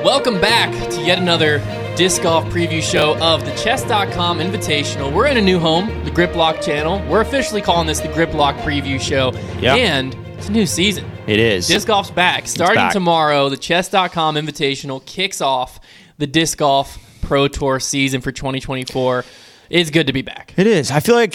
Welcome back to yet another disc golf preview show of the Chess.com Invitational. We're in a new home, the Grip Lock channel. We're officially calling this the Grip Lock Preview Show. Yep. And it's a new season. It is. Disc golf's back. Starting tomorrow, the Chess.com Invitational kicks off the Disc Golf Pro Tour season for 2024. It's good to be back. It is. I feel like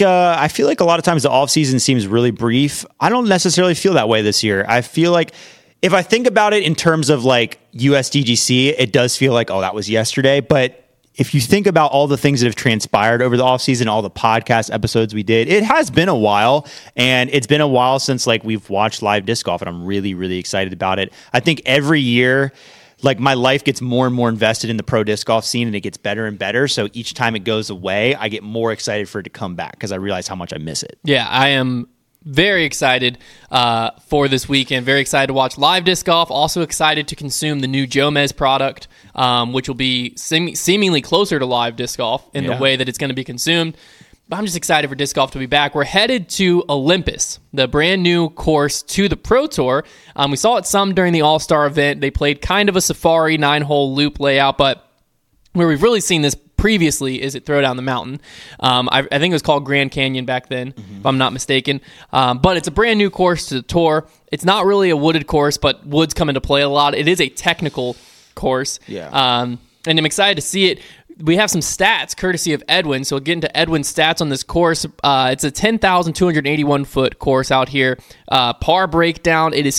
a lot of times the off season seems really brief. I don't necessarily feel that way this year. I feel like if I think about it in terms of like USDGC, it does feel like, oh, that was yesterday. But if you think about all the things that have transpired over the offseason, all the podcast episodes we did, it has been a while. And it's been a while since like we've watched live disc golf. And I'm really, really excited about it. I think every year, like my life gets more and more invested in the pro disc golf scene and it gets better and better. So each time it goes away, I get more excited for it to come back because I realize how much I miss it. Yeah, I am very excited for this weekend. Very excited to watch live disc golf. Also excited to consume the new Jomez product, which will be seemingly closer to live disc golf in the way that it's going to be consumed. But I'm just excited for disc golf to be back. We're headed to Olympus, the brand new course to the Pro Tour. We saw it some during the All-Star event. They played kind of a safari 9-hole loop layout, but where we've really seen this previously is at Throwdown the Mountain. I think it was called Grand Canyon back then, if I'm not mistaken. But it's a brand new course to the tour. It's not really a wooded course, but woods come into play a lot. It is a technical course. Yeah. And I'm excited to see it. We have some stats courtesy of Edwin, so we'll get into Edwin's stats on this course. It's a 10,281-foot course out here. Par breakdown, it is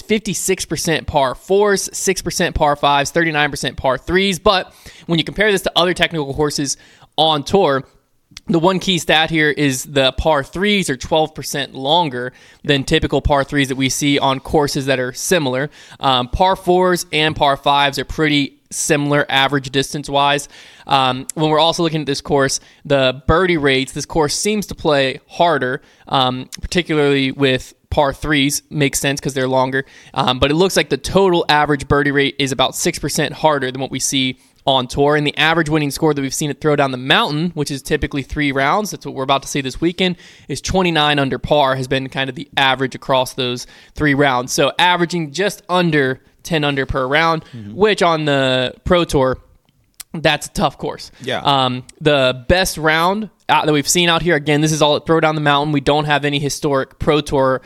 56% par 4s, 6% par 5s, 39% par 3s. But when you compare this to other technical courses on tour, the one key stat here is the par 3s are 12% longer than typical par 3s that we see on courses that are similar. Par 4s and par 5s are pretty similar average distance-wise. When we're also looking at this course, the birdie rates, this course seems to play harder, particularly with par 3s. Makes sense because they're longer. But it looks like the total average birdie rate is about 6% harder than what we see on tour. And the average winning score that we've seen at Throwdown the Mountain, which is typically 3 rounds, that's what we're about to see this weekend, is 29 under par, has been kind of the average across those 3 rounds. So averaging just under 10 under per round, which on the Pro Tour, that's a tough course. Yeah. The best round that we've seen out here, again, this is all at Throwdown the Mountain. We don't have any historic Pro Tour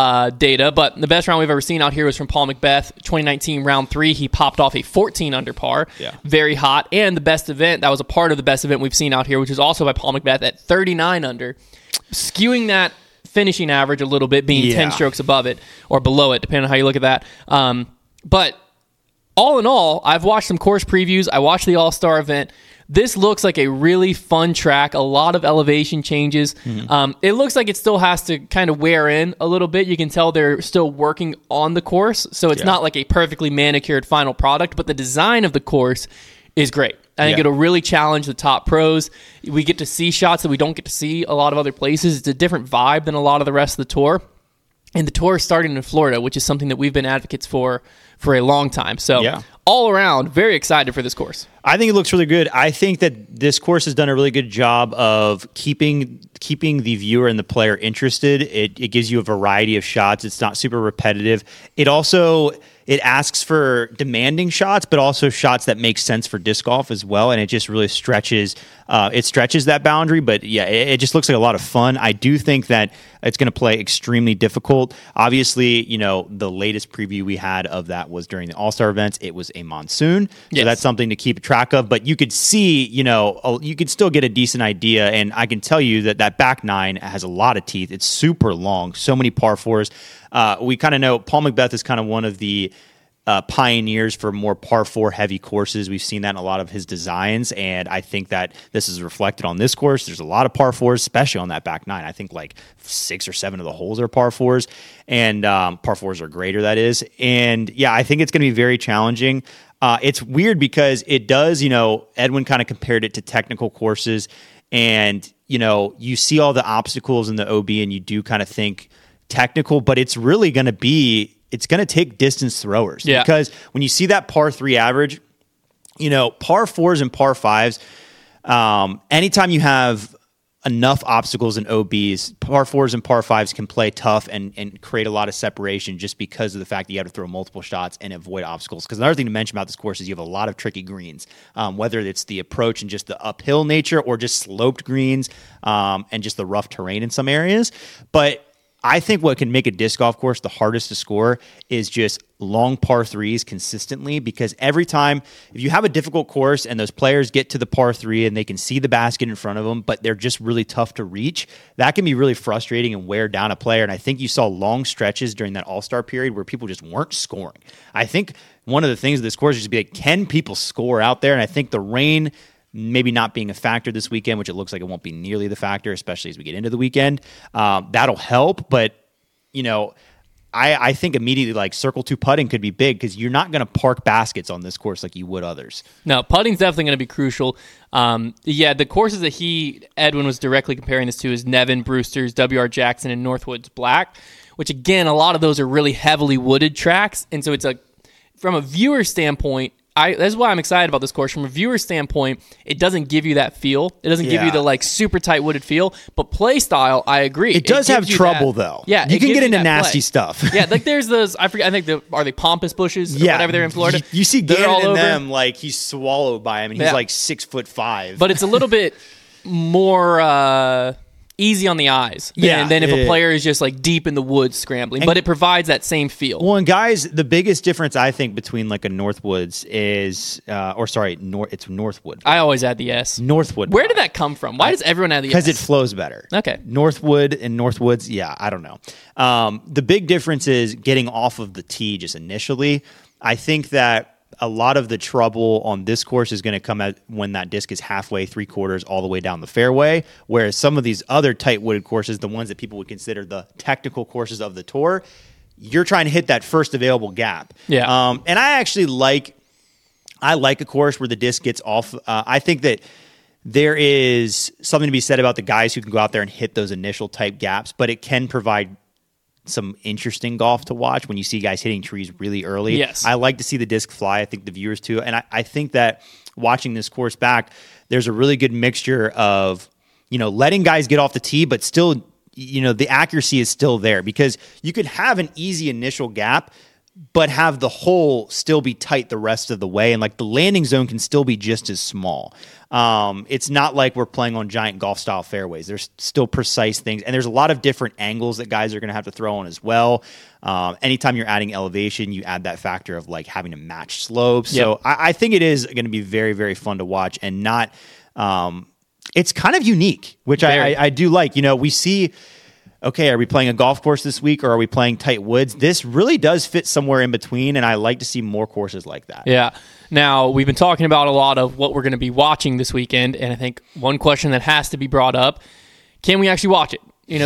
data, but the best round we've ever seen out here was from Paul McBeth, 2019 round 3. He popped off a 14 under par. Yeah. Very hot. And the best event, that was a part of the best event we've seen out here, which is also by Paul McBeth at 39 under, skewing that finishing average a little bit, being 10 strokes above it or below it, depending on how you look at that. But all in all, I've watched some course previews. I watched the All-Star event. This looks like a really fun track, a lot of elevation changes. It looks like it still has to kind of wear in a little bit. You can tell they're still working on the course, so it's not like a perfectly manicured final product, but the design of the course is great. I think it'll really challenge the top pros. We get to see shots that we don't get to see a lot of other places. It's a different vibe than a lot of the rest of the tour. And the tour is starting in Florida, which is something that we've been advocates for a long time. So all around, very excited for this course. I think it looks really good. I think that this course has done a really good job of keeping the viewer and the player interested. It gives you a variety of shots. It's not super repetitive. It asks for demanding shots, but also shots that make sense for disc golf as well. And it just really stretches that boundary. But yeah, it just looks like a lot of fun. I do think that it's going to play extremely difficult. Obviously, the latest preview we had of that was during the All-Star events. It was a monsoon. So that's something to keep track of. But you could see, you could still get a decent idea. And I can tell you that back nine has a lot of teeth. It's super long. So many par 4s. We kind of know Paul McBeth is kind of one of the pioneers for more par 4 heavy courses. We've seen that in a lot of his designs, and I think that this is reflected on this course. There's a lot of par 4s, especially on that back nine. I think like 6 or 7 of the holes are par 4s, and par 4s are greater, that is. And yeah, I think it's going to be very challenging. It's weird because it does, Edwin kind of compared it to technical courses, and, you see all the obstacles in the OB and you do kind of think technical, but it's really going to it's going to take distance throwers because when you see that par 3 average, par 4s and par 5s, anytime you have enough obstacles and OBs. Par 4s and par 5s can play tough and create a lot of separation just because of the fact that you have to throw multiple shots and avoid obstacles. Because another thing to mention about this course is you have a lot of tricky greens, whether it's the approach and just the uphill nature or just sloped greens and just the rough terrain in some areas. But I think what can make a disc golf course the hardest to score is just long par 3s consistently, because every time, if you have a difficult course and those players get to the par 3 and they can see the basket in front of them, but they're just really tough to reach, that can be really frustrating and wear down a player. And I think you saw long stretches during that All-Star period where people just weren't scoring. I think one of the things of this course is to be like, can people score out there? And I think the rain maybe not being a factor this weekend, which it looks like it won't be nearly the factor, especially as we get into the weekend, that'll help. But, you know, I think immediately like circle 2 putting could be big because you're not going to park baskets on this course like you would others. No, putting's definitely going to be crucial. The courses that Edwin was directly comparing this to is Nevin, Brewster's, W.R. Jackson, and Northwoods Black, which again, a lot of those are really heavily wooded tracks. And so it's from a viewer standpoint, that's why I'm excited about this course. From a viewer standpoint, it doesn't give you that feel. It doesn't give you the like super tight wooded feel. But play style, I agree. It does have trouble though. Yeah, you can get into nasty stuff. Yeah, like there's those. I forget. I think are they pampas bushes? Or whatever they're in Florida. You see Gannon in them like he's swallowed by him, and he's like 6'5". But it's a little bit more easy on the eyes than if a player is just like deep in the woods scrambling. But it provides that same feel. Well, and guys, the biggest difference I think between like a Northwoods is, it's Northwood. I always add the S. Northwood. Where did that come from? Why does everyone add the S? Because it flows better. Okay. Northwood and Northwoods, yeah, I don't know. The big difference is getting off of the tee just initially. I think that a lot of the trouble on this course is going to come out when that disc is halfway, 3/4, all the way down the fairway, whereas some of these other tight wooded courses, the ones that people would consider the technical courses of the tour, you're trying to hit that first available gap. Yeah. And I actually like a course where the disc gets off. I think that there is something to be said about the guys who can go out there and hit those initial type gaps, but it can provide some interesting golf to watch when you see guys hitting trees really early. Yes. I like to see the disc fly. I think the viewers too. And I think that watching this course back, there's a really good mixture of, letting guys get off the tee, but still, the accuracy is still there because you could have an easy initial gap, but have the hole still be tight the rest of the way. And like the landing zone can still be just as small. It's not like we're playing on giant golf style fairways. There's still precise things. And there's a lot of different angles that guys are going to have to throw on as well. Anytime you're adding elevation, you add that factor of like having to match slopes. Yep. So I think it is going to be very, very fun to watch and not, it's kind of unique, which I do like. We see, okay, are we playing a golf course this week or are we playing tight woods? This really does fit somewhere in between, and I like to see more courses like that. Yeah. Now, we've been talking about a lot of what we're going to be watching this weekend, and I think one question that has to be brought up, can we actually watch it?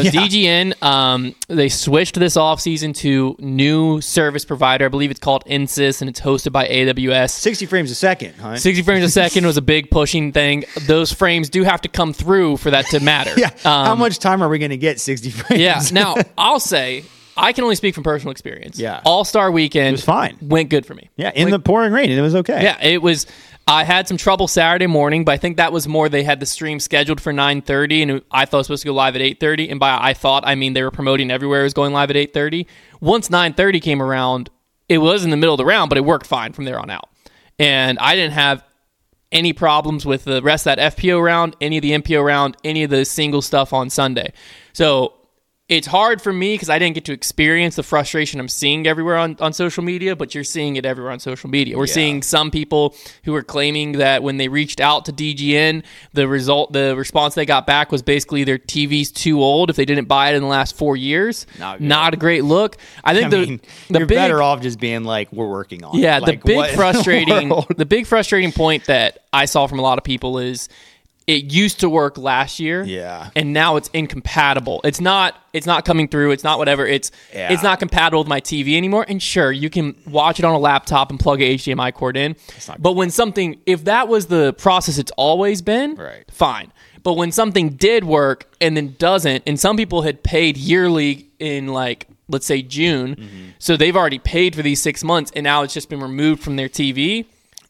DGN, they switched this offseason to new service provider. I believe it's called Insys, and it's hosted by AWS. 60 frames a second, huh? 60 frames a second was a big pushing thing. Those frames do have to come through for that to matter. Yeah. How much time are we going to get 60 frames? Yeah. Now, I'll say, I can only speak from personal experience. Yeah. All-Star Weekend it was fine. Went good for me. Yeah, in the pouring rain, and it was okay. Yeah, it was. I had some trouble Saturday morning, but I think that was more they had the stream scheduled for 9:30, and I thought it was supposed to go live at 8:30. And by I thought, I mean they were promoting everywhere it was going live at 8:30. Once 9:30 came around, it was in the middle of the round, but it worked fine from there on out. And I didn't have any problems with the rest of that FPO round, any of the MPO round, any of the single stuff on Sunday. So it's hard for me because I didn't get to experience the frustration I'm seeing everywhere on social media, but you're seeing it everywhere on social media. We're seeing some people who are claiming that when they reached out to DGN, the response they got back was basically their TV's too old if they didn't buy it in the last 4 years. Not a great look. I think you're better off just being like, we're working on it. Yeah, like, the big frustrating point that I saw from a lot of people is it used to work last year, and now it's incompatible. It's not coming through. It's not whatever. It's not compatible with my TV anymore. And sure, you can watch it on a laptop and plug a HDMI cord in. But if that was the process it's always been, fine. But when something did work and then doesn't, and some people had paid yearly in like, let's say June, so they've already paid for these 6 months, and now it's just been removed from their TV.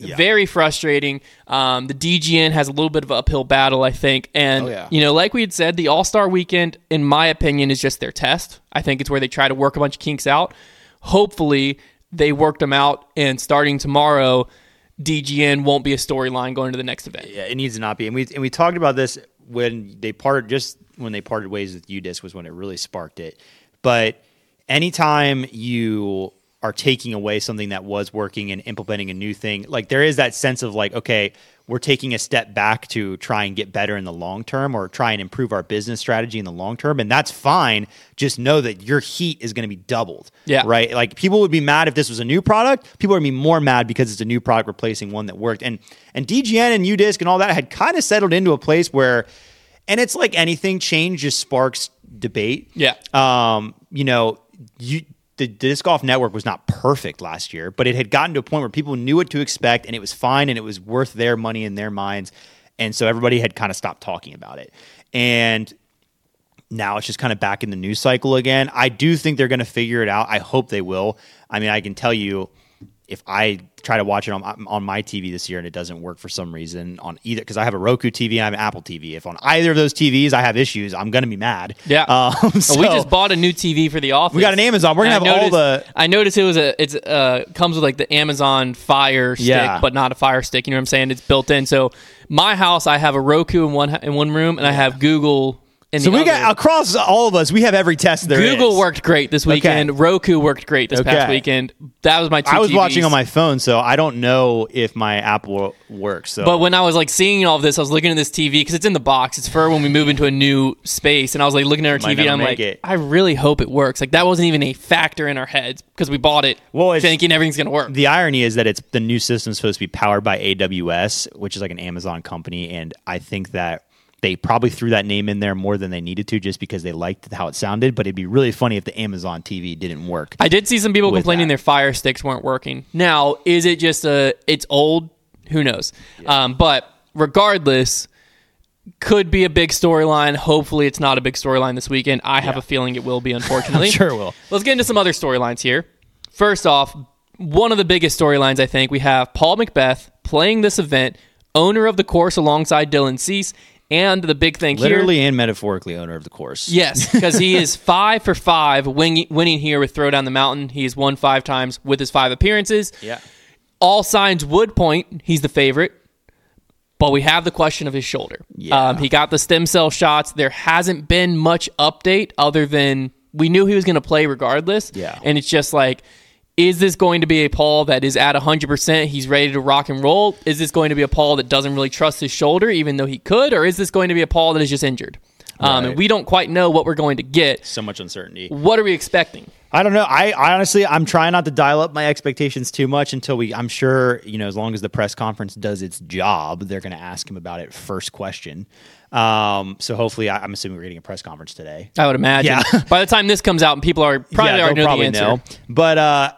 Very frustrating. The DGN has a little bit of an uphill battle, I think. And, like we had said, the All-Star Weekend, in my opinion, is just their test. I think it's where they try to work a bunch of kinks out. Hopefully, they worked them out, and starting tomorrow, DGN won't be a storyline going to the next event. Yeah, it needs to not be. And we talked about this when they parted ways with UDisc was when it really sparked it. But anytime you are taking away something that was working and implementing a new thing, like there is that sense of like, okay, we're taking a step back to try and get better in the long term or try and improve our business strategy in the long term. And that's fine. Just know that your heat is going to be doubled. Yeah. Right. Like people would be mad if this was a new product. People would be more mad because it's a new product replacing one that worked. And DGN and UDisc and all that had kind of settled into a place where, and it's like anything, change just sparks debate. Yeah. The Disc Golf Network was not perfect last year, but it had gotten to a point where people knew what to expect and it was fine and it was worth their money in their minds. And so everybody had kind of stopped talking about it. And now it's just kind of back in the news cycle again. I do think they're going to figure it out. I hope they will. I mean, I can tell you, if I try to watch it on my TV this year and it doesn't work for some reason on either, because I have a Roku TV and I have an Apple TV. If on either of those TVs I have issues, I'm going to be mad. Yeah. So we just bought a new TV for the office. We got an Amazon. We're going to have all the... I noticed it comes with like the Amazon Fire Stick, but not a Fire Stick. You know what I'm saying? It's built in. So my house, I have a Roku in one room and I have Google. So we got across all of us. We have every test there Google is. worked great this weekend. Okay. Roku worked great this past weekend. That was my two TVs. I was watching on my phone, so I don't know if my Apple works. So. But when I was like seeing all of this, I was looking at this TV because it's in the box. It's for when we move into a new space, and I was like looking at our TV, and I'm like, I really hope it works. Like that wasn't even a factor in our heads because we bought it thinking everything's gonna work. The irony is that it's the new system's supposed to be powered by AWS, which is like an Amazon company, and I think that they probably threw that name in there more than they needed to just because they liked how it sounded, but it'd be really funny if the Amazon TV didn't work. I did see some people complaining their Fire Sticks weren't working. Now, is it just it's old? Who knows? Yeah. But regardless, could be a big storyline. Hopefully it's not a big storyline this weekend. I have a feeling it will be, unfortunately. I'm sure it will. Let's get into some other storylines here. First off, one of the biggest storylines, I think, we have Paul McBeth playing this event, owner of the course alongside Dylan Cease. And the big thing literally and metaphorically owner of the course. Yes, because he is 5 for 5 winning here with Throw Down the Mountain. He has won 5 times with his 5 appearances. Yeah. All signs would point he's the favorite, but we have the question of his shoulder. Yeah. He got the stem cell shots. There hasn't been much update other than we knew he was going to play regardless. Yeah. And it's just like, is this going to be a Paul that is at 100%? He's ready to rock and roll. Is this going to be a Paul that doesn't really trust his shoulder, even though he could? Or is this going to be a Paul that is just injured? Right. And we don't quite know what we're going to get. So much uncertainty. What are we expecting? I don't know. I honestly, I'm trying not to dial up my expectations too much until I'm sure, as long as the press conference does its job, they're going to ask him about it first question. So hopefully, I'm assuming we're getting a press conference today. I would imagine. Yeah. By the time this comes out, and people are probably already know the answer. Know. But,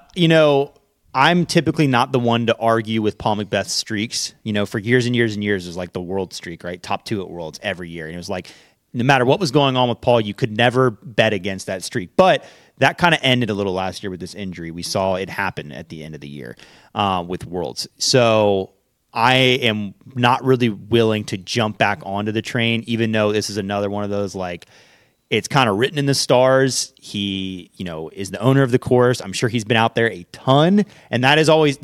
I'm typically not the one to argue with Paul McBeth's streaks. For years and years and years, it was like the world streak, right? Top 2 at Worlds every year. And it was like, no matter what was going on with Paul, you could never bet against that streak. But that kind of ended a little last year with this injury. We saw it happen at the end of the year with Worlds. So I am not really willing to jump back onto the train, even though this is another one of those, like, it's kind of written in the stars. He, is the owner of the course. I'm sure he's been out there a ton. And that is always,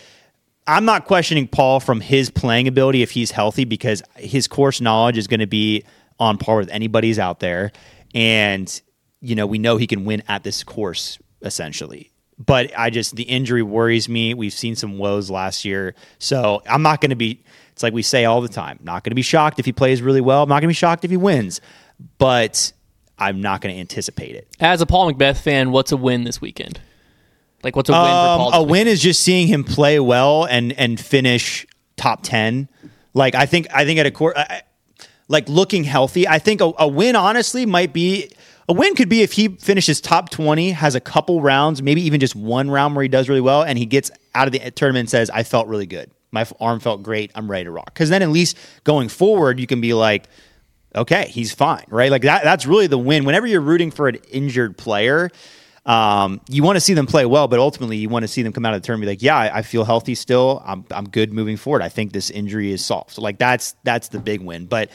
I'm not questioning Paul from his playing ability if he's healthy, because his course knowledge is going to be on par with anybody's out there. And, we know he can win at this course, essentially. But the injury worries me. We've seen some woes last year. So I'm not going to be, it's like we say all the time, not going to be shocked if he plays really well. I'm not going to be shocked if he wins. But I'm not going to anticipate it. As a Paul McBeth fan, what's a win this weekend? Like, what's a win for Paul? A win is just seeing him play well and finish top 10. Like, I think at a court, like looking healthy. I think a win, honestly, might be a win. Could be if he finishes top 20, has a couple rounds, maybe even just one round where he does really well, and he gets out of the tournament and says, "I felt really good. My arm felt great. I'm ready to rock." Because then at least going forward, you can be like, okay, he's fine, right? Like that's really the win. Whenever you're rooting for an injured player, You want to see them play well, but ultimately you want to see them come out of the tournament and be like, yeah, I feel healthy still. I'm good moving forward. I think this injury is solved. So like that's the big win. But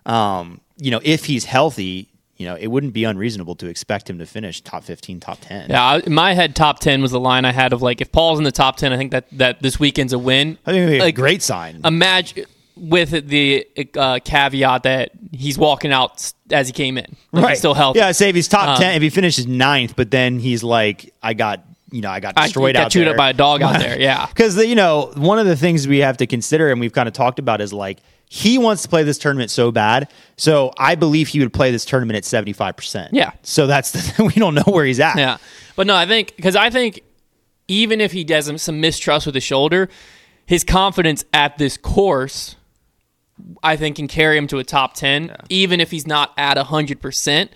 if he's healthy, it wouldn't be unreasonable to expect him to finish top 15, top 10. Yeah, in my head, top 10 was the line I had of like, if Paul's in the top 10, I think that this weekend's a win. I think it'd be a great sign. Imagine with the caveat that he's walking out as he came in. Like, right. He's still healthy. Yeah, say if he's top 10, if he finishes 9th, but then he's like, I got destroyed out there. Chewed up by a dog out there, yeah. Because, one of the things we have to consider, and we've kind of talked about, is like, he wants to play this tournament so bad. So I believe he would play this tournament at 75%. Yeah. So we don't know where he's at. Yeah. But no, I think even if he does some mistrust with his shoulder, his confidence at this course, I think, can carry him to a top 10, even if he's not at 100%.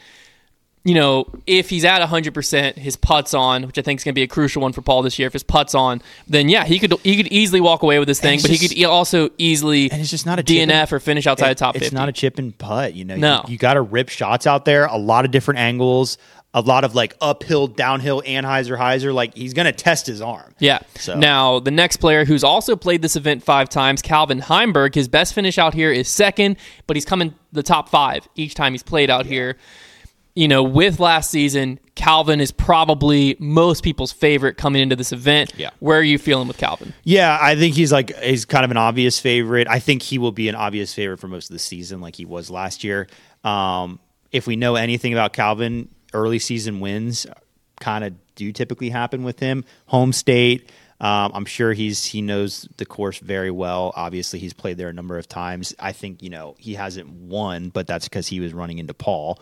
If he's at 100%, his putt's on, which I think is going to be a crucial one for Paul this year. If his putt's on, then yeah, he could easily walk away with this thing, but he could also easily and it's just not a DNF or finish outside the top 50. It's not a chip and putt. No. You got to rip shots out there, a lot of different angles, a lot of like uphill, downhill, Anheuser-Heiser. Like he's going to test his arm. Yeah. So. Now, the next player who's also played this event 5 times, Calvin Heimberg, his best finish out here is second, but he's come in the top 5 each time he's played out here. With last season, Calvin is probably most people's favorite coming into this event. Yeah. Where are you feeling with Calvin? Yeah, I think he's kind of an obvious favorite. I think he will be an obvious favorite for most of the season like he was last year. If we know anything about Calvin, early season wins kind of do typically happen with him. Home state, I'm sure he knows the course very well. Obviously, he's played there a number of times. I think, he hasn't won, but that's because he was running into Paul.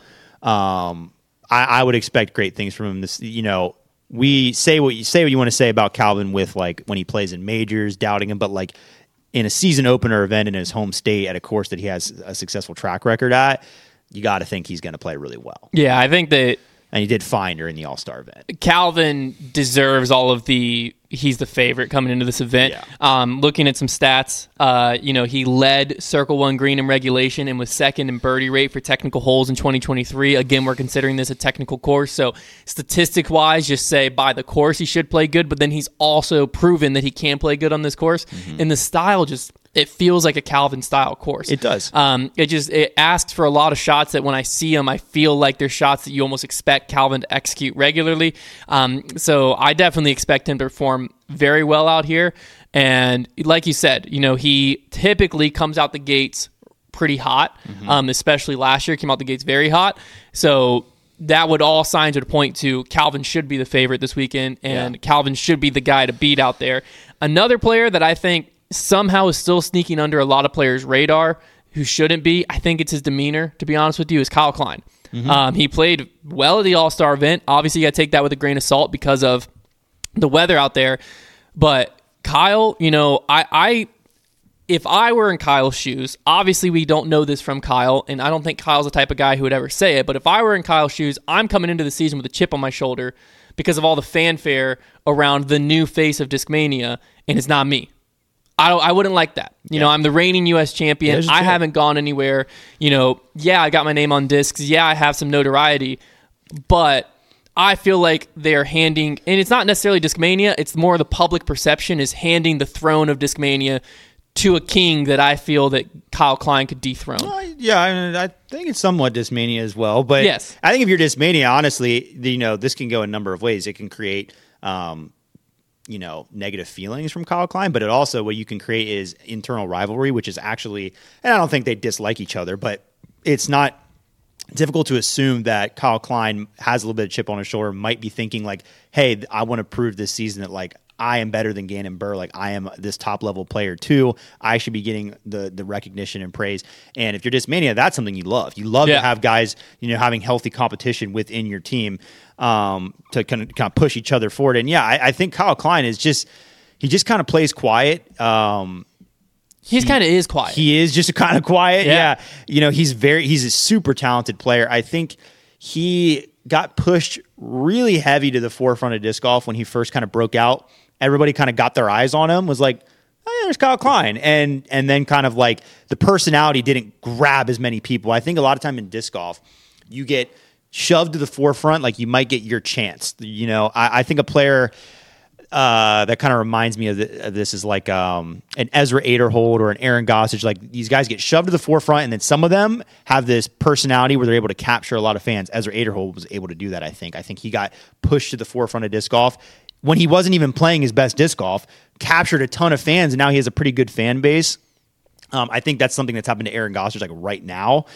I would expect great things from him. This, we say what you want to say about Calvin with like when he plays in majors, doubting him, but like in a season opener event in his home state at a course that he has a successful track record at, you got to think he's going to play really well. Yeah, I think that. And he did fine during the All-Star event. Calvin deserves all of he's the favorite coming into this event. Yeah. Looking at some stats, he led Circle 1 green in regulation and was second in birdie rate for technical holes in 2023. Again, we're considering this a technical course, so statistic-wise, just say by the course he should play good, but then he's also proven that he can play good on this course. Mm-hmm. And the style it feels like a Calvin style course. It does. It asks for a lot of shots that when I see them, I feel like they're shots that you almost expect Calvin to execute regularly. So I definitely expect him to perform very well out here. And like you said, he typically comes out the gates pretty hot, especially last year, came out the gates very hot. So that all signs would point to Calvin should be the favorite this weekend, and Calvin should be the guy to beat out there. Another player that I think somehow is still sneaking under a lot of players' radar who shouldn't be, I think it's his demeanor, to be honest with you, is Kyle Klein. Mm-hmm. He played well at the All-Star event. Obviously, you got to take that with a grain of salt because of the weather out there. But Kyle, if I were in Kyle's shoes, obviously we don't know this from Kyle, and I don't think Kyle's the type of guy who would ever say it, but if I were in Kyle's shoes, I'm coming into the season with a chip on my shoulder because of all the fanfare around the new face of Discmania, and it's not me. I wouldn't like that. I'm the reigning U.S. champion. I haven't gone anywhere. I got my name on discs. Yeah, I have some notoriety. But I feel like they're handing, and it's not necessarily Discmania, it's more the public perception is handing the throne of Discmania to a king that I feel that Kyle Klein could dethrone. I think it's somewhat Discmania as well. But yes. I think if you're Discmania, honestly, this can go a number of ways. It can create negative feelings from Kyle Klein, but what you can create is internal rivalry, which is actually, and I don't think they dislike each other, but it's not difficult to assume that Kyle Klein has a little bit of chip on his shoulder, might be thinking like, hey, I want to prove this season that like I am better than Gannon Buhr. Like I am this top level player too. I should be getting the recognition and praise. And if you're Discmania, that's something you love. You love to have guys, having healthy competition within your team to kind of push each other forward. And I think Kyle Klein he just kind of plays quiet. He kind of is quiet. He is just kind of quiet. Yeah. He's a super talented player. I think he got pushed really heavy to the forefront of disc golf when he first kind of broke out. Everybody kind of got their eyes on him, was like, oh, yeah, there's Kyle Klein. And then kind of like the personality didn't grab as many people. I think a lot of time in disc golf, you get shoved to the forefront, like you might get your chance. I think a player that kind of reminds me of this is like an Ezra Aderhold or an Aaron Gossage. Like these guys get shoved to the forefront, and then some of them have this personality where they're able to capture a lot of fans. Ezra Aderhold was able to do that, I think. I think he got pushed to the forefront of disc golf when he wasn't even playing his best disc golf, captured a ton of fans, and now he has a pretty good fan base. I think that's something that's happened to Aaron Gossage like right now.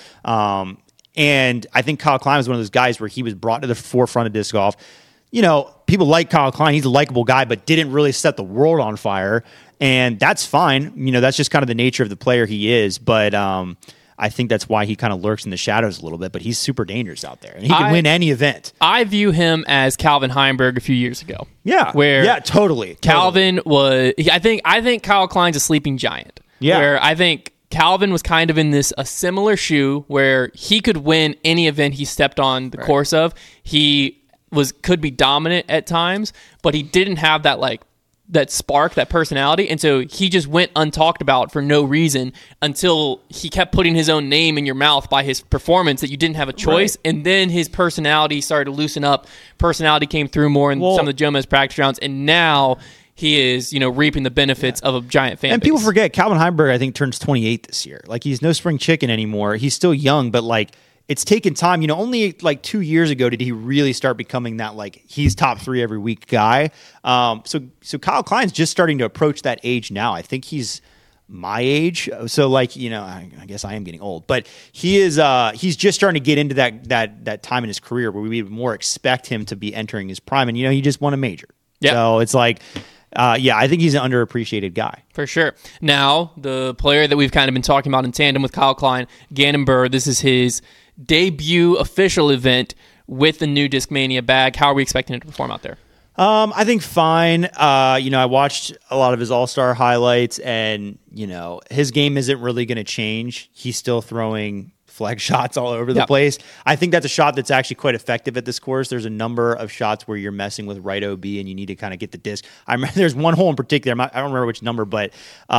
And I think Kyle Klein was one of those guys where he was brought to the forefront of disc golf. People like Kyle Klein. He's a likable guy, but didn't really set the world on fire. And that's fine. That's just kind of the nature of the player he is. But I think that's why he kind of lurks in the shadows a little bit. But he's super dangerous out there. And he can win any event. I view him as Calvin Heimberg a few years ago. Yeah. Totally. Calvin was... I think Kyle Klein's a sleeping giant. Yeah. Where I think Calvin was kind of in a similar shoe where he could win any event he stepped on the course of. He could be dominant at times, but he didn't have that spark, that personality, and so he just went untalked about for no reason until he kept putting his own name in your mouth by his performance that you didn't have a choice, and then his personality started to loosen up. Personality came through more in some of the Jomez practice rounds, and now he is, reaping the benefits of a giant fan and base. People forget, Calvin Heimberg, I think, turns 28 this year. Like, he's no spring chicken anymore. He's still young, but, it's taken time. Only 2 years ago did he really start becoming that, he's top 3 every week guy. So Kyle Klein's just starting to approach that age now. I think he's my age. So, I guess I am getting old. But he's just starting to get into that time in his career where we would more expect him to be entering his prime. And, he just won a major. Yep. So it's I think he's an underappreciated guy. For sure. Now, the player that we've kind of been talking about in tandem with Kyle Klein, Gannon Buhr, this is his debut official event with the new Discmania bag. How are we expecting it to perform out there? I think fine. I watched a lot of his All-Star highlights, and, his game isn't really going to change. He's still throwing flag shots all over the place. I think that's a shot that's actually quite effective at this course. There's a number of shots where you're messing with right OB and you need to kind of get the disc. I remember there's one hole in particular. I don't remember which number, but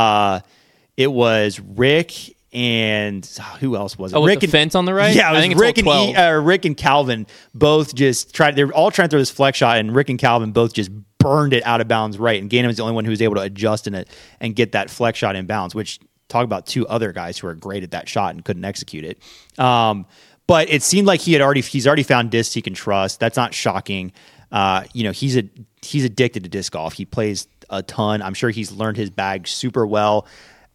it was Rick and who else was it? Rick the fence on the right? Yeah, it was Rick and Calvin both just tried. They were all trying to throw this flex shot, and Rick and Calvin both just burned it out of bounds right. And Gannon was the only one who was able to adjust in it and get that flex shot in bounds, which talk about two other guys who are great at that shot and couldn't execute it. But it seemed like he's already found discs he can trust. That's not shocking. He's addicted to disc golf. He plays a ton. I'm sure he's learned his bag super well.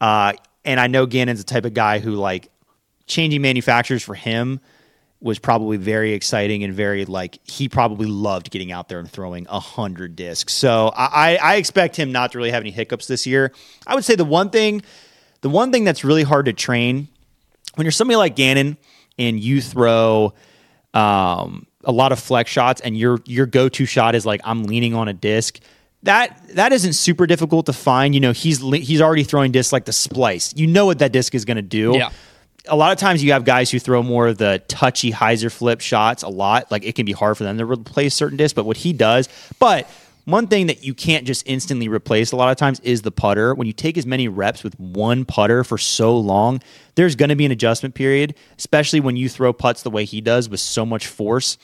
And I know Gannon's the type of guy who, changing manufacturers for him was probably very exciting and very, he probably loved getting out there and throwing 100 discs. So I expect him not to really have any hiccups this year. I would say the one thing that's really hard to train when you're somebody like Gannon and you throw a lot of flex shots and your go-to shot is I'm leaning on a disc. That isn't super difficult to find. He's already throwing discs like the splice. You know what that disc is going to do. Yeah. A lot of times you have guys who throw more of the touchy hyzer flip shots a lot. It can be hard for them to replace certain discs, but what he does. But one thing that you can't just instantly replace a lot of times is the putter. When you take as many reps with one putter for so long, there's going to be an adjustment period, especially when you throw putts the way he does with so much force.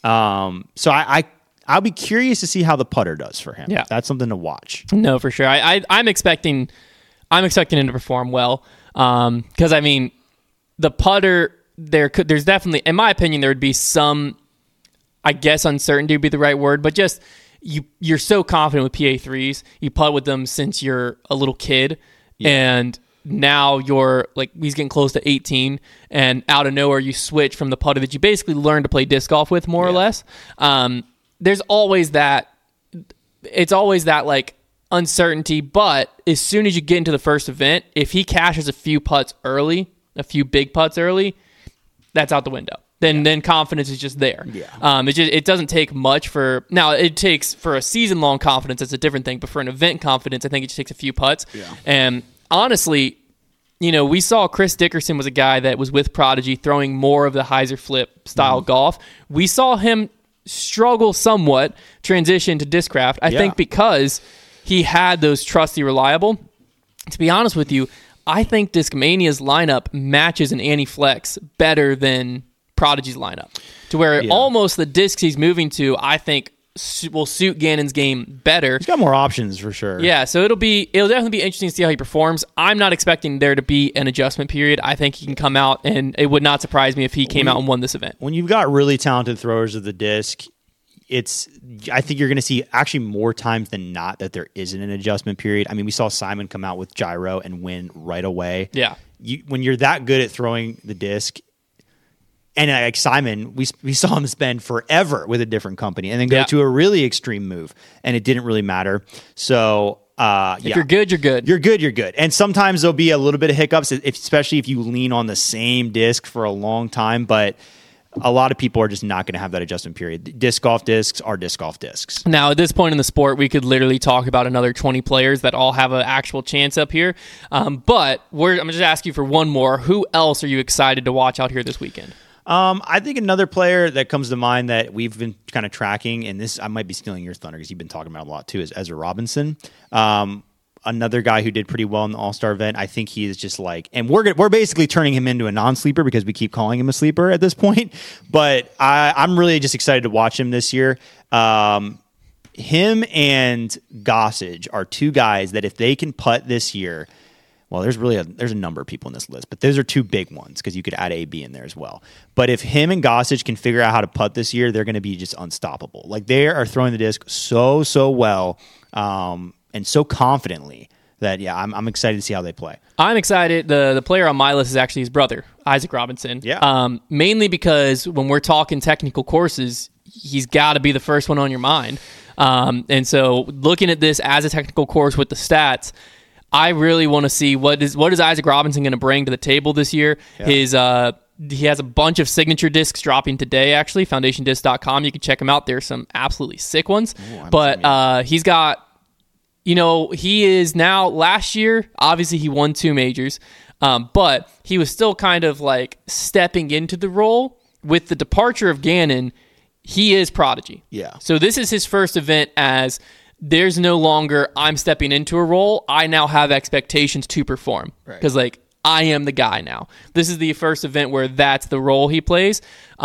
So I'll be curious to see how the putter does for him. Yeah. That's something to watch. No, for sure. I'm expecting him to perform well. Because the putter there's definitely, in my opinion, there would be some, I guess uncertainty would be the right word, but just you're so confident with PA3s. You putt with them since you're a little kid, and now you're he's getting close to 18, and out of nowhere you switch from the putter that you basically learned to play disc golf with, more or less. There's always that. It's always that uncertainty, but as soon as you get into the first event, if he cashes a few big putts early, that's out the window. Then confidence is just there. Yeah. It doesn't take much now it takes for a season long confidence. That's a different thing. But for an event confidence, I think it just takes a few putts. Yeah. And honestly, we saw Chris Dickerson was a guy that was with Prodigy throwing more of the hyzer flip style golf. We saw him struggle somewhat transition to Discraft. I think because he had those trusty, reliable. To be honest with you, I think Discmania's lineup matches an Anti-Flex better than Prodigy's lineup. to where almost the discs he's moving to, I think, will suit Gannon's game better. He's got more options for sure. Yeah, so it'll definitely be interesting to see how he performs. I'm not expecting there to be an adjustment period. I think he can come out, and it would not surprise me if he came out and won this event. When you've got really talented throwers of the disc, I think you're going to see actually more times than not that there isn't an adjustment period. I mean, we saw Simon come out with gyro and win right away. Yeah. When you're that good at throwing the disc, and like Simon, we saw him spend forever with a different company and then go to a really extreme move, and it didn't really matter. So, if you're good, you're good. You're good, you're good. And sometimes there'll be a little bit of hiccups, especially if you lean on the same disc for a long time. But a lot of people are just not going to have that adjustment period. Disc golf discs are disc golf discs. Now, at this point in the sport, we could literally talk about another 20 players that all have an actual chance up here. But I'm going to just ask you for one more. Who else are you excited to watch out here this weekend? I think another player that comes to mind that we've been kind of tracking, and this I might be stealing your thunder because you've been talking about a lot too, is Ezra Robinson. Another guy who did pretty well in the All-Star event. I think he is just like, and we're basically turning him into a non-sleeper because we keep calling him a sleeper at this point. But I'm really just excited to watch him this year. Him and Gossage are two guys that if they can putt this year, well, there's a number of people in this list, but those are two big ones because you could add AB in there as well. But if him and Gossage can figure out how to putt this year, they're going to be just unstoppable. Like they are throwing the disc so well. And so confidently that, I'm excited to see how they play. I'm excited. The player on my list is actually his brother, Isaac Robinson. Yeah. Mainly because when we're talking technical courses, he's got to be the first one on your mind. And so looking at this as a technical course with the stats, I really want to see what is Isaac Robinson going to bring to the table this year. Yeah. He has a bunch of signature discs dropping today, actually, foundationdisc.com. You can check them out. There's some absolutely sick ones. But he's got... he is now, last year, obviously he won 2 majors, but he was still kind of like stepping into the role. With the departure of Gannon, he is prodigy. Yeah. So this is his first event as there's no longer, I'm stepping into a role. I now have expectations to perform. Because I am the guy now. This is the first event where that's the role he plays.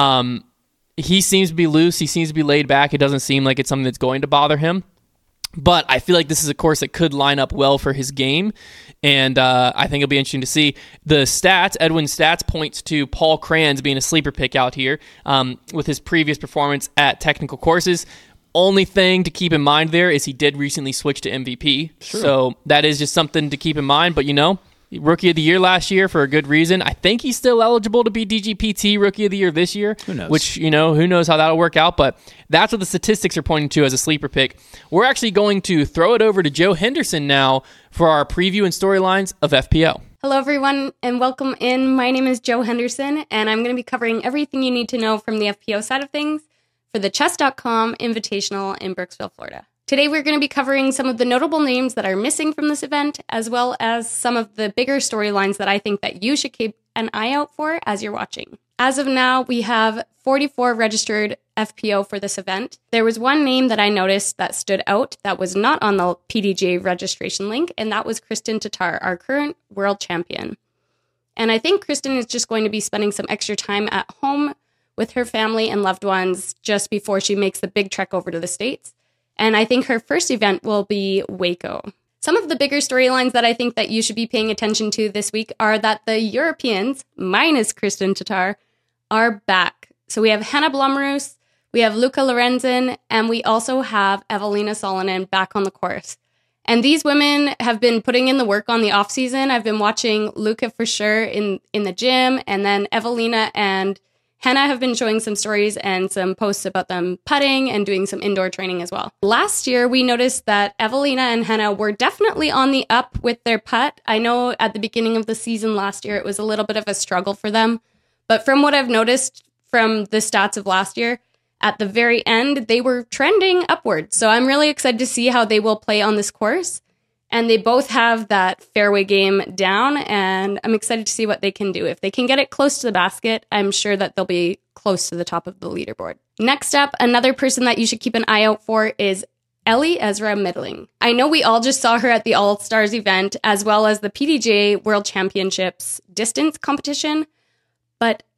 He seems to be loose. He seems to be laid back. It doesn't seem like it's something that's going to bother him. But I feel like this is a course that could line up well for his game, and I think it'll be interesting to see. The stats, Edwin's stats, points to Paul Kranz being a sleeper pick out here with his previous performance at technical courses. Only thing to keep in mind there is he did recently switch to MVP, so that is just something to keep in mind. But Rookie of the Year last year for a good reason. I think he's still eligible to be DGPT Rookie of the Year this year. Who knows? Which, who knows how that'll work out, but that's what the statistics are pointing to as a sleeper pick. We're actually going to throw it over to Joe Henderson now for our preview and storylines of FPO. Hello, everyone, and welcome in. My name is Joe Henderson, and I'm going to be covering everything you need to know from the FPO side of things for the Chess.com Invitational in Brooksville, Florida. Today, we're going to be covering some of the notable names that are missing from this event, as well as some of the bigger storylines that I think that you should keep an eye out for as you're watching. As of now, we have 44 registered FPO for this event. There was one name that I noticed that stood out that was not on the PDGA registration link, and that was Kristin Tattar, our current world champion. And I think Kristin is just going to be spending some extra time at home with her family and loved ones just before she makes the big trek over to the States. And I think her first event will be Waco. Some of the bigger storylines that I think that you should be paying attention to this week are that the Europeans, minus Kristin Tattar, are back. So we have Hanna Blomroos, we have Luca Lorenzen, and we also have Evelina Salonen back on the course. And these women have been putting in the work on the off season. I've been watching Luca for sure in the gym, and then Evelina and Hanna have been showing some stories and some posts about them putting and doing some indoor training as well. Last year, we noticed that Evelina and Hanna were definitely on the up with their putt. I know at the beginning of the season last year, it was a little bit of a struggle for them. But from what I've noticed from the stats of last year, at the very end, they were trending upwards. So I'm really excited to see how they will play on this course. And they both have that fairway game down, and I'm excited to see what they can do. If they can get it close to the basket, I'm sure that they'll be close to the top of the leaderboard. Next up, another person that you should keep an eye out for is Ellie Ezra Middling. I know we all just saw her at the All-Stars event, as well as the PDGA World Championships distance competition, but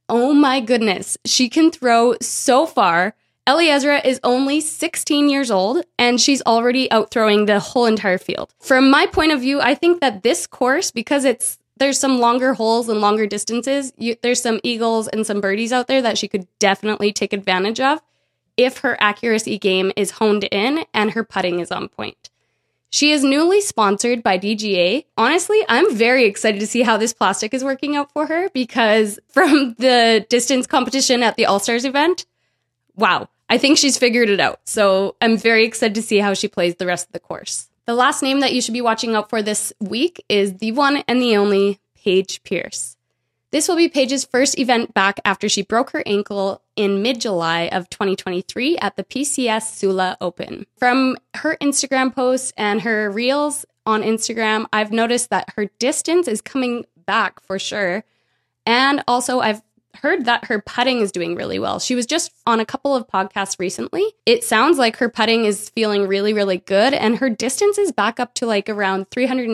Oh my goodness. She can throw so far. Ellie Ezra is only 16 years old, and she's already outthrowing the whole entire field. From my point of view, I think that this course, because there's some longer holes and longer distances, there's some eagles and some birdies out there that she could definitely take advantage of if her accuracy game is honed in and her putting is on point. She is newly sponsored by DGA. Honestly, I'm very excited to see how this plastic is working out for her, because from the distance competition at the All-Stars event, wow, I think she's figured it out. So I'm very excited to see how she plays the rest of the course. The last name that you should be watching out for this week is the one and the only Paige Pierce. This will be Paige's first event back after she broke her ankle in mid-July of 2023 at the PCS Sula Open. From her Instagram posts and her reels on Instagram, I've noticed that her distance is coming back for sure. And also I've heard that her putting is doing really well. She was just on a couple of podcasts recently. It sounds like her putting is feeling really, really good. And her distance is back up to like around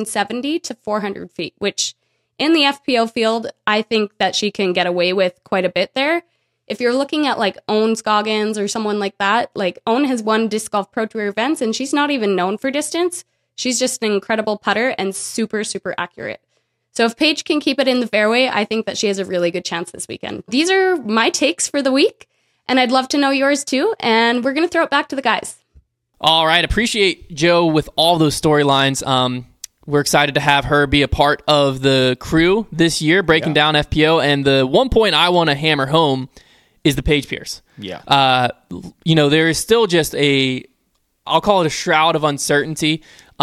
370 to 400 feet, which in the FPO field, I think that she can get away with quite a bit there. If you're looking at like Owen Scoggins or someone like that, like Owen has won Disc Golf Pro Tour events and she's not even known for distance. She's just an incredible putter and super, super accurate. So if Paige can keep it in the fairway, I think that she has a really good chance this weekend. These are my takes for the week, and I'd love to know yours too. And we're going to throw it back to the guys. All right. Appreciate Joe with all those storylines. We're excited to have her be a part of the crew this year, breaking down FPO. And the one point I want to hammer home is the Paige Pierce. Yeah. There is still just I'll call it a shroud of uncertainty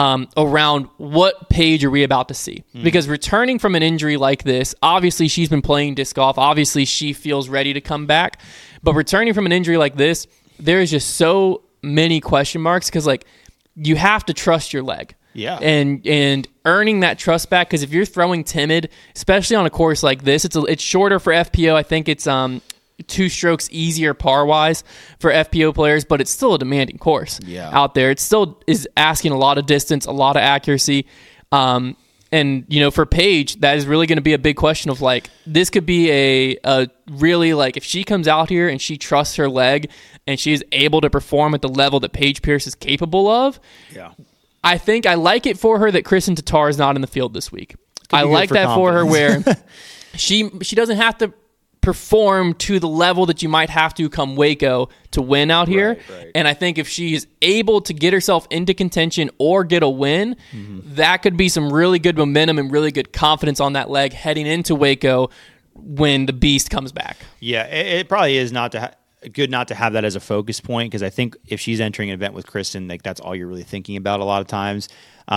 around what Paige are we about to see. Because returning from an injury like this, obviously she's been playing disc golf. Obviously she feels ready to come back. But returning from an injury like this, there is just so many question marks because, like, you have to trust your leg. Yeah. And earning that trust back, because if you're throwing timid, especially on a course like this, it's shorter for FPO. I think it's 2 strokes easier par-wise for FPO players, but it's still a demanding course out there. It still is asking a lot of distance, a lot of accuracy. And, for Paige, that is really going to be a big question of, like, this could be a really, like, if she comes out here and she trusts her leg and she is able to perform at the level that Paige Pierce is capable of, I think I like it for her that Kristen Tatar is not in the field this week. I like that for her where she doesn't have to perform to the level that you might have to come Waco to win out here. Right. And I think if she's able to get herself into contention or get a win, that could be some really good momentum and really good confidence on that leg heading into Waco when the beast comes back. Yeah, it probably is good not to have that as a focus point, because I think if she's entering an event with Kristen, like, that's all you're really thinking about a lot of times.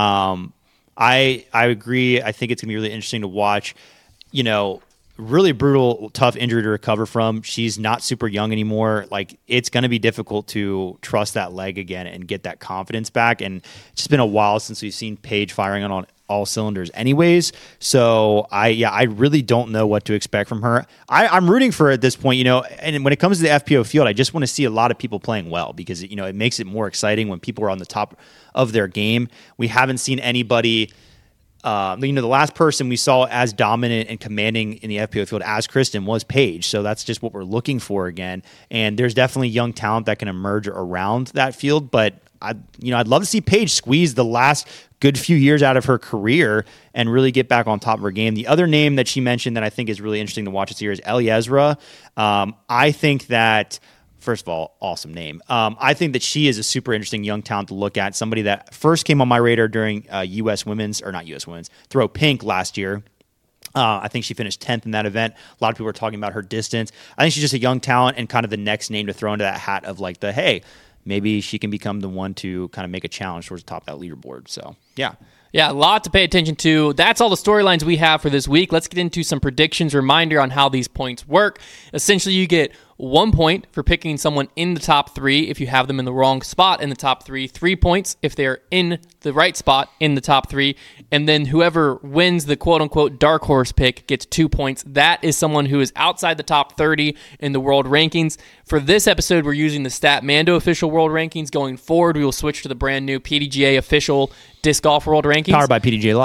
I agree. I think it's gonna be really interesting to watch. Really brutal, tough injury to recover from. She's not super young anymore. Like, it's going to be difficult to trust that leg again and get that confidence back. And it's just been a while since we've seen Paige firing on all cylinders anyways. So I really don't know what to expect from her. I'm rooting for her at this point, and when it comes to the FPO field, I just want to see a lot of people playing well, because, it makes it more exciting when people are on the top of their game. We haven't seen anybody... the last person we saw as dominant and commanding in the FPO field as Kristen was Paige. So that's just what we're looking for again. And there's definitely young talent that can emerge around that field. But I'd love to see Paige squeeze the last good few years out of her career and really get back on top of her game. The other name that she mentioned that I think is really interesting to watch this year is Ellie Ezra. I think that, first of all, awesome name. I think that she is a super interesting young talent to look at. Somebody that first came on my radar during Throw Pink last year. I think she finished 10th in that event. A lot of people are talking about her distance. I think she's just a young talent and kind of the next name to throw into that hat of, like, hey, maybe she can become the one to kind of make a challenge towards the top of that leaderboard. So, yeah. Yeah, a lot to pay attention to. That's all the storylines we have for this week. Let's get into some predictions. Reminder on how these points work. Essentially, you get 1 point for picking someone in the top 3 if you have them in the wrong spot in the top 3. 3 points if they're in the right spot in the top 3. And then whoever wins the quote-unquote dark horse pick gets 2 points. That is someone who is outside the top 30 in the world rankings. For this episode, we're using the Statmando official world rankings. Going forward, we will switch to the brand new PDGA official Disc Golf World Rankings. Powered by PDGA Live.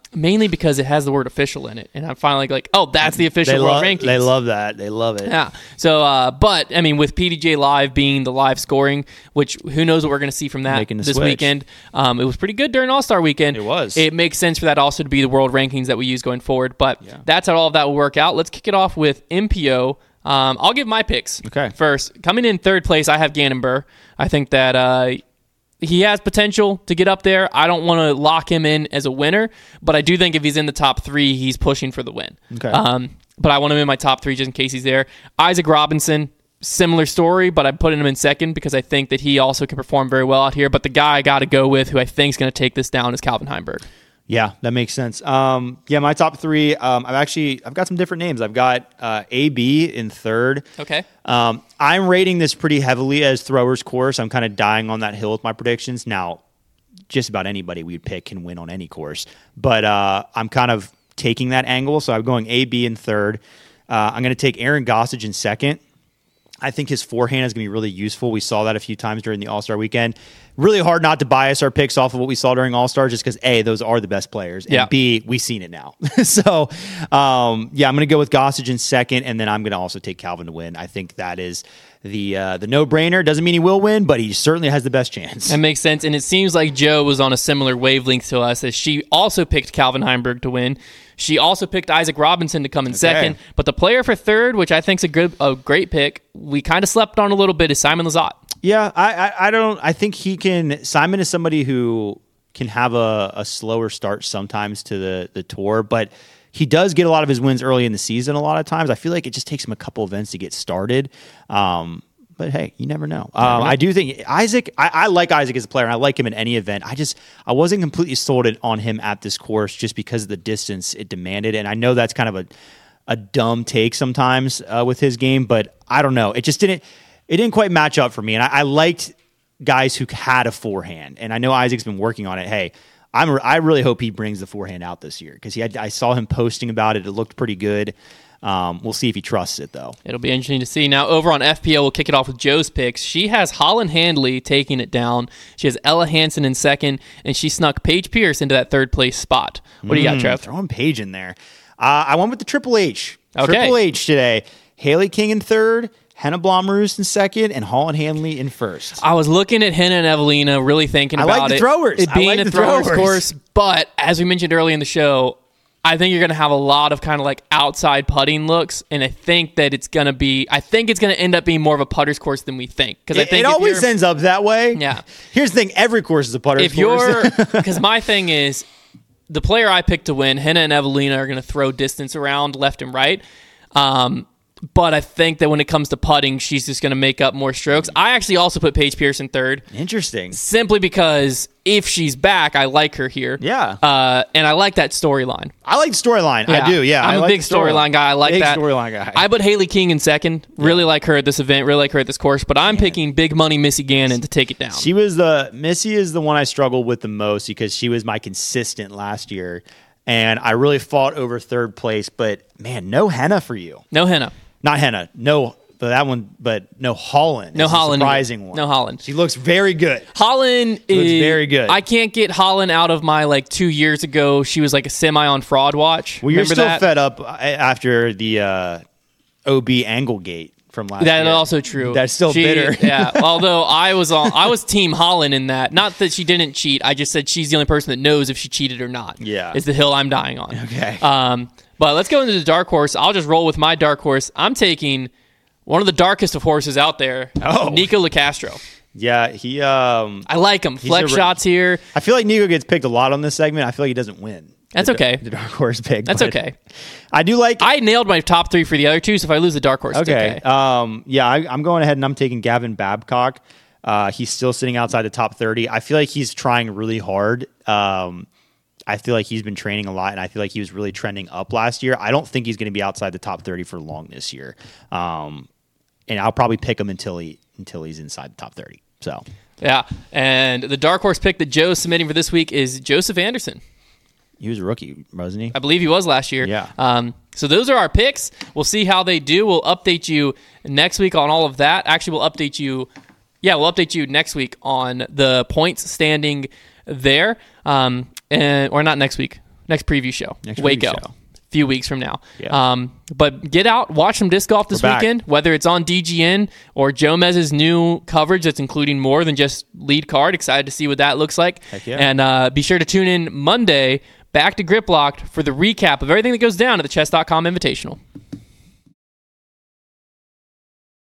mainly because it has the word official in it. And I'm finally like, oh, that's the official world rankings. They love that. They love it. Yeah. So, but I mean, with PDJ Live being the live scoring, which who knows what we're going to see from that this switch. weekend. It was pretty good during All-Star weekend. It was. It makes sense for that also to be the world rankings that we use going forward. But that's how all of that will work out. Let's kick it off with MPO. I'll give my picks first. Coming in third place, I have Gannon Buhr. I think that he has potential to get up there. I don't want to lock him in as a winner, but I do think if he's in the top 3, he's pushing for the win. Okay. But I want him in my top 3 just in case he's there. Isaac Robinson, similar story, but I'm putting him in second because I think that he also can perform very well out here. But the guy I got to go with who I think is going to take this down is Calvin Heimberg. Yeah, that makes sense. My top 3, I've got some different names. I've got AB in third. Okay. I'm rating this pretty heavily as throwers course. I'm kind of dying on that hill with my predictions. Now, just about anybody we'd pick can win on any course, but I'm kind of taking that angle. So I'm going AB in third. I'm going to take Aaron Gossage in second. I think his forehand is going to be really useful. We saw that a few times during the All-Star weekend. Really hard not to bias our picks off of what we saw during All-Star just because, A, those are the best players, and B, we've seen it now. So, I'm going to go with Gossage in second, and then I'm going to also take Calvin to win. I think that is the no-brainer. Doesn't mean he will win, but he certainly has the best chance. That makes sense, and it seems like Joe was on a similar wavelength to us as she also picked Calvin Heimberg to win. She also picked Isaac Robinson to come in second, but the player for third, which I think is a great pick, we kind of slept on a little bit, is Simon Lizotte. Yeah, I think he can. Simon is somebody who can have a slower start sometimes to the tour, but he does get a lot of his wins early in the season a lot of times. I feel like it just takes him a couple events to get started. But hey, you never know. I do think Isaac, I like Isaac as a player, and I like him in any event. I wasn't completely sold on him at this course just because of the distance it demanded. And I know that's kind of a dumb take sometimes with his game, but I don't know. It didn't quite match up for me. And I liked guys who had a forehand. And I know Isaac's been working on it. Hey, I really hope he brings the forehand out this year because I saw him posting about it. It looked pretty good. We'll see if he trusts it, though. It'll be interesting to see. Now, over on FPO, we'll kick it off with Joe's picks. She has Holland Handley taking it down. She has Ella Hansen in second, and she snuck Paige Pierce into that third-place spot. What do you got, Trev? Throwing Paige in there. I went with the Triple H. Okay. Triple H today. Haley King in third, Henna Blomroos in second, and Holland Handley in first. I was looking at Henna and Evelina, really thinking about it. I like the throwers. It being a throwers course, but as we mentioned early in the show, I think you're going to have a lot of kind of like outside putting looks, and I think that it's going to end up being more of a putter's course than we think. Because I think it always ends up that way. Yeah. Here's the thing: every course is a putter's course. Because my thing is, the player I picked to win, Henna and Evelina are going to throw distance around left and right. But I think that when it comes to putting, she's just going to make up more strokes. I actually also put Paige Pierce in third. Interesting. Simply because if she's back, I like her here. Yeah. And I like that storyline. I like the storyline. Yeah. I do, yeah. I'm a big storyline guy. I like that. Big storyline guy. I put Haley King in second. Really like her at this event. Really like her at this course. But I'm picking big money Missy Gannon to take it down. Missy is the one I struggled with the most because she was my consistent last year. And I really fought over third place. But, man, no Henna for you. No Henna. Not Henna. No, that one, but no Holland. No Holland. Surprising one. No Holland. She looks very good. Holland is very good. I can't get Holland out of my 2 years ago. She was like a semi on fraud watch. Well, you're still fed up after the OB Anglegate from last year. That's also true. That's still bitter. Yeah. Although I was Team Holland in that. Not that she didn't cheat. I just said she's the only person that knows if she cheated or not. Yeah. It's the hill I'm dying on. Okay. But let's go into the dark horse. I'll just roll with my dark horse. I'm taking one of the darkest of horses out there, Nico LaCastro. Yeah, he. I like him. Flex shots here. I feel like Nico gets picked a lot on this segment. I feel like he doesn't win. That's okay. The dark horse pick. That's okay. I do like. I nailed my top 3 for the other two, so if I lose the dark horse, okay. It's okay. I'm going ahead and I'm taking Gavin Babcock. He's still sitting outside the top 30. I feel like he's trying really hard. I feel like he's been training a lot, and I feel like he was really trending up last year. I don't think he's going to be outside the top 30 for long this year. And I'll probably pick him until he's inside the top 30. So yeah, and the dark horse pick that Joe's submitting for this week is Joseph Anderson. He was a rookie, wasn't he? I believe he was last year. Yeah. So those are our picks. We'll see how they do. We'll update you next week on all of that. Actually, we'll update you next week on the points standing there. Or not next week. Next preview show. Next Waco. preview show. Few weeks from now. Yeah. But get out, watch some disc golf this We're back. weekend, whether it's on DGN or Joe Mez's new coverage that's including more than just lead card. Excited to see what that looks like. Heck yeah. And be sure to tune in Monday back to Grip Locked for the recap of everything that goes down at the Chess.com Invitational.